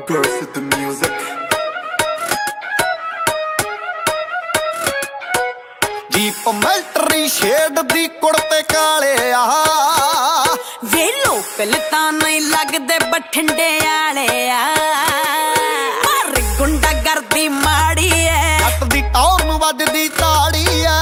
girls with the music. Jeep military shade ਦੀ ਕੁੜਤੇ ਕਾਲੇ ਆ ਵੇ ਲੋਕਲ ਤਾਂ ਨਹੀਂ ਲੱਗਦੇ ਬਠਿੰਡੇ ਵਾਲੇ ਆ ਪਰ ਗੁੰਡਾ ਗਰਦੀ ਮਾੜੀ ਐ ਜੱਟ ਦੀ ਟੌਰ ਨੂੰ ਵੱਜਦੀ ਤਾੜੀ ਐ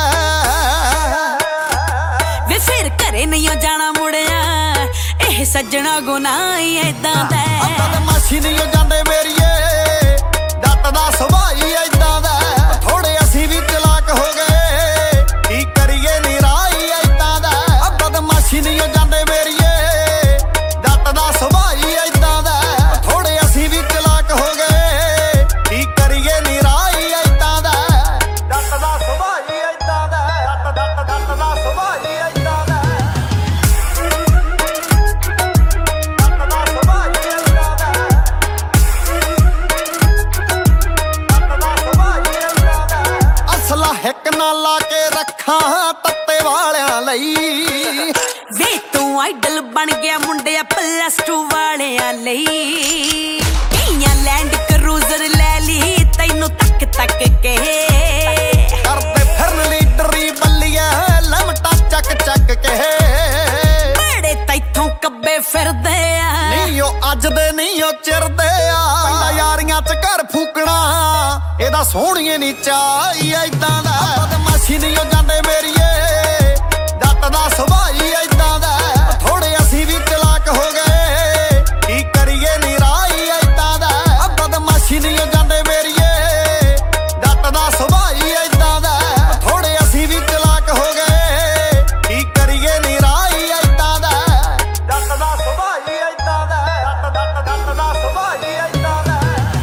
ਵੇ ਫਿਰ ਘਰੇ ਨਹੀਂ ਜਾਣਾ ਮੁੜਿਆ ਇਹ ਸੱਜਣਾ ਗੁਨਾਹ ਹੀ ਏਦਾਂ ਦਾ ਆਪਾਂ ਤਾਂ ਮਾਸੀ ਨਹੀਂ ਜਾਂਦੇ ਮੇਰੀਏ ਜੱਟ ਦਾ ਸੁਭਾਅ ਹੀ ਏਦਾਂ ਦਾ ਥੋੜੇ ਅਸੀਂ ਵੀ ਚਲਾਕ ਹੋ ਗਏ ਕੀ ਕਰੀਏ ਨਿਰਾਈ ਏਦਾਂ ਦਾ ਆਪਾਂ ਤਾਂ ਮਾਸੀ ਨਹੀਂ ਜਾਂਦੇ ਮੇਰੀਏ ਜੱਟ ਦਾ ਸੁਭਾਅ ਹੀ ਏਦਾਂ ਦਾ ਥੋੜੇ ਅਸੀਂ ਵੀ ਚਲਾਕ ਹੋ ਗਏ ਕੀ ਕਰੀਏ ਨਿਰਾਈ ਏਦਾਂ ਦਾ ਜੱਟ ਦਾ ਸੁਭਾਅ ਹੀ ਏਦਾਂ ਦਾ ਜੱਟ ਦਾ ਸੁਭਾਅ ਹੀ ਏਦਾਂ ਦਾ ਅਸਲਾ ਹਿੱਕ ਨਾ ਲਾ ਕੇ ਰੱਖਾਂ ਤੱਤੇ ਵਾਲਿਆਂ ਲਈ ਵੇ ਤੂੰ ਆਈਡਲ ਬਣ ਗਿਆ ਮੁੰਡਿਆ +2 ਵਾਲਿਆਂ ਲਈ ਕਈਆਂ ਲੈਂਡ ਕਰੂਜ਼ਰ ਲੈ ਲਈ ਤੈਨੂੰ ਤੱਕ ਤੱਕ ਕੇ ਕਰਦੇ ਫਿਰਨ ਲੀਡਰੀ ਬੱਲੀਆਂ ਲਮਟਾ ਚੱਕ ਚੱਕ ਕੇ ਬੜੇ ਤੈਥੋਂ ਕੱਬੇ ਫਿਰਦੇ ਆ ਨਹੀਂ ਉਹ ਅੱਜ ਦੇ ਨਹੀਂ ਉਹ ਚਿਰਦੇ ਆ ਪੈਂਦਾ ਯਾਰੀਆਂ ਚ ਘਰ ਫੂਕਣਾ ਇਹਦਾ ਸੋਹਣੀਏ ਨੀ ਚਾਹੀ ਏਦਾਂ ਦਾ ਬਦਮਾਸ਼ੀ ਨਹੀਂ ਉਹ ਜਾਂਦੇ ਮੇਰੀਏ ਜੱਟ ਦਾ ਸੁਭਾਅ ਹੀ ਏਦਾਂ ਦਾ ਥੋੜੇ ਅਸੀਂ ਵੀ ਚਲਾਕ ਹੋ ਗਏ ਕੀ ਕਰੀਏ ਨਿਰਾਈ ਏਦਾਂ ਦਾ ਬਦਮਾਸ਼ੀ ਨਹੀਂ ਉਹ ਜਾਂਦੇ ਮੇਰੀਏ ਜੱਟ ਦਾ ਸੁਭਾਅ ਹੀ ਏਦਾਂ ਦਾ ਥੋੜੇ ਅਸੀਂ ਵੀ ਚਲਾਕ ਹੋ ਗਏ ਕੀ ਕਰੀਏ ਨਿਰਾਈ ਏਦਾਂ ਦਾ ਜੱਟ ਦਾ ਸੁਭਾਅ ਹੀ ਏਦਾਂ ਦਾ ਜੱਟ ਦਾ ਸੁਭਾਅ ਹੀ ਏਦਾਂ ਦਾ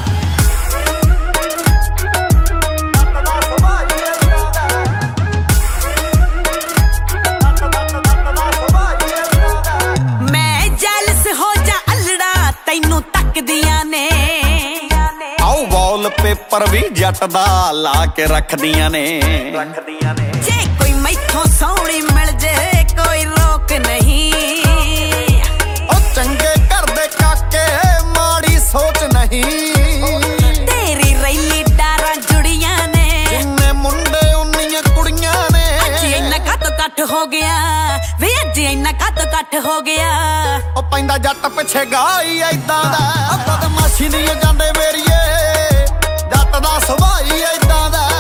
ਮੈਂ ਜੈਲਸ ਹੋ ਜਾ ਅਲੜਾ ਤੈਨੂੰ ਤੱਕਦੀਆਂ ਨੇ ਆਓ ਵਾਲਪੇਪਰ ਵੀ ਜੱਟ ਦਾ ਲਾ ਕੇ ਰੱਖਦੀਆਂ ਨੇ ਜੇ ਕੋਈ ਮੈਥੋਂ ਸੋਹਣੀ ਮਿਲ ਜੇ ਕੋਈ ਰੋਕ ਨਹੀਂ ਉਹ ਚੰਗੇ ਘਰ ਦੇ ਕਾਕੇ ਮਾੜੀ ਸੋਚ ਨਹੀਂ ਤੇਰੀ ਰੈਲੀ ਡਾਰਾਂ ਜੁੜੀਆਂ ਨੇ ਜਿੰਨੇ ਮੁੰਡੇ ਉਨੀਆਂ ਕੁੜੀਆਂ ਨੇ ਅੱਜ ਇੰਨਾ ਕੱਟ ਹੋ ਗਿਆ ਵੇ ਅੱਜ ਇੰਨਾ ਕੱਟ ਹੋ ਗਿਆ ਉਹ ਪੈਂਦਾ ਜੱਟ ਪਿੱਛੇ ਗਾਈ ਏਦਾਂ ਦਾ ਬਦਮਾਸ਼ੀ ਨਹੀਂ ਜਾਂਦੇ ਮੇਰੀਏ ਜੱਟ ਦਾ ਸੁਭਾਅ ਹੀ ਏਦਾਂ ਦਾ